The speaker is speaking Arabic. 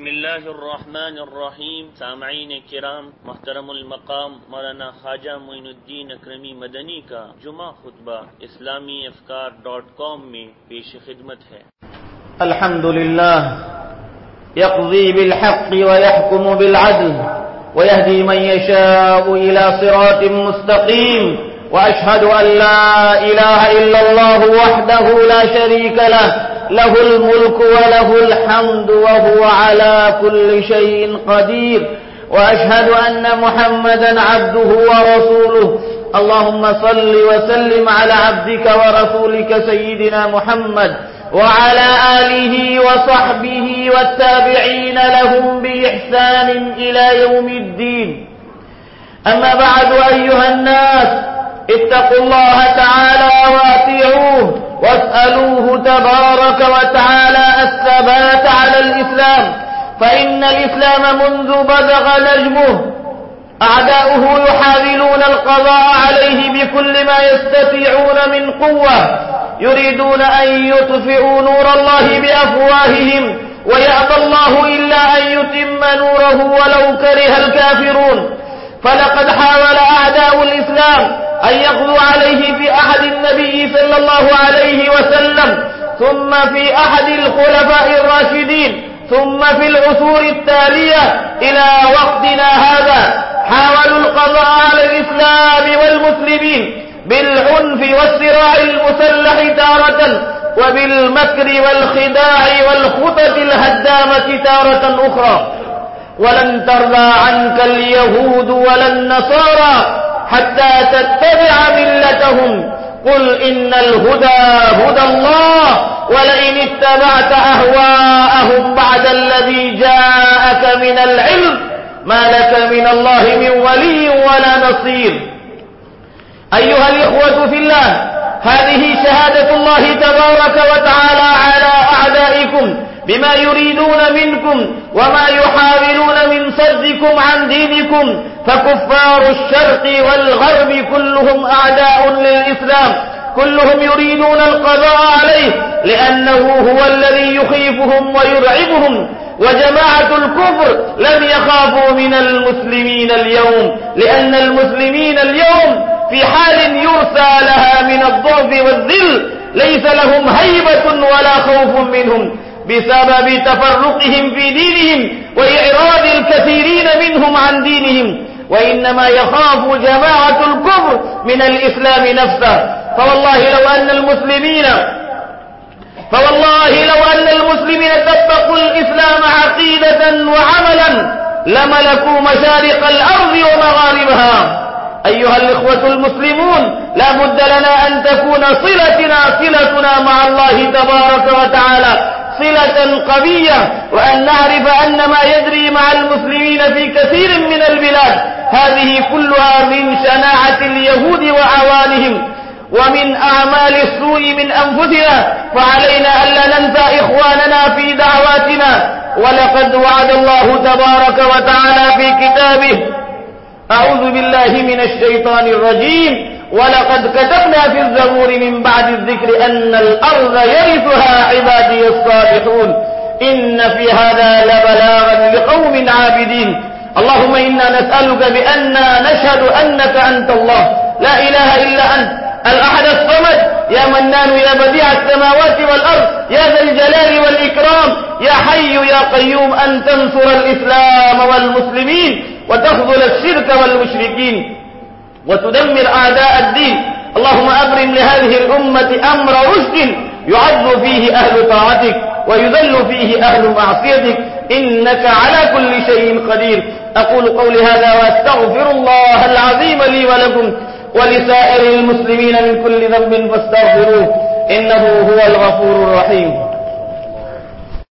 بسم اللہ الرحمن الرحیم. سامعین کرام، محترم المقام مولانا خواجہ معین الدین اکرمی مدنی کا جمعہ خطبہ اسلامی افکار.com میں پیش خدمت ہے. الحمدللہ يقضي بالحق ويحكم بالعدل ويهدي من يشاء إلى صراط مستقيم، وأشهد أن لا إله إلا الله وحده لا شريك له، له الملك وله الحمد وهو على كل شيء قدير، وأشهد أن محمدا عبده ورسوله. اللهم صل وسلم على عبدك ورسولك سيدنا محمد وعلى آله وصحبه والتابعين لهم بإحسان إلى يوم الدين. أما بعد، أيها الناس، اتقوا الله تعالى وأطيعوه واسألوه تبارك وتعالى الثبات على الإسلام، فإن الإسلام منذ بزغ نجمه أعداؤه يحاولون القضاء عليه بكل ما يستطيعون من قوة، يريدون أن يطفئوا نور الله بأفواههم ويأبى الله إلا أن يتم نوره ولو كره الكافرون. فلقد حاول أعداء الإسلام أن يغزوا عليه في أحد النبي صلى الله عليه وسلم، ثم في أحد الخلفاء الراشدين، ثم في العصور التالية إلى وقتنا هذا. حاولوا القضاء على الإسلام والمسلمين بالعنف والصراع المسلح تارة، وبالمكر والخداع والخطط الهدامة تارة أخرى. ولن ترضى عنك اليهود ولا النصارى حتى تتبع ملتهم، قل إن الهدى هدى الله، ولئن اتبعت أهواءهم بعد الذي جاءك من العلم ما لك من الله من ولي ولا نصير. أيها الإخوة في الله، هذه شهادة الله تبارك وتعالى على أعدائكم بما يريدون منكم وما يحاولون من صدكم عن دينكم. فكفار الشرق والغرب كلهم أعداء للإسلام، كلهم يريدون القضاء عليه لأنه هو الذي يخيفهم ويرعبهم. وجماعة الكفر لم يخافوا من المسلمين اليوم، لأن المسلمين اليوم في حال يرثى لها من الضعف والذل، ليس لهم هيبة ولا خوف منهم بسبب تفرقهم في دينهم وإعراض الكثيرين منهم عن دينهم، وإنما يخاف جماعة الكفر من الإسلام نفسه. فوالله لو أن المسلمين طبقوا الإسلام عقيدة وعملا لملكوا مشارق الأرض ومغاربها. أيها الإخوة المسلمون، لا بد لنا أن تكون صلتنا مع الله تبارك وتعالى صلة قوية، وأن نعرف أن ما يجري مع المسلمين في كثير من البلاد هذه كلها من شناعة اليهود وعوانهم ومن أعمال السوء من أنفسنا. فعلينا ألا ننسى إخواننا في دعواتنا. ولقد وعد الله تبارك وتعالى في كتابه، أعوذ بالله من الشيطان الرجيم، ولقد كتبنا في الزبور من بعد الذكر أن الأرض يرثها عبادي الصالحون، إن في هذا لبلاغا لقوم عابدين. اللهم إنا نسألك بأننا نشهد أنك أنت الله لا إله إلا أنت الأحد الصمد، يا منان يا بديع السماوات والأرض، يا ذا الجلال والإكرام، يا حي يا قيوم، أن تنصر الإسلام والمسلمين وتخذل الشرك والمشركين وتدمر أعداء الدين. اللهم أبرم لهذه الأمة أمر رشد يعز فيه أهل طاعتك ويذل فيه أهل معصيتك، إنك على كل شيء قدير. أقول قولي هذا وأستغفر الله العظيم لي ولكم ولسائر المسلمين من كل ذنب فاستغفروه، إنه هو الغفور الرحيم.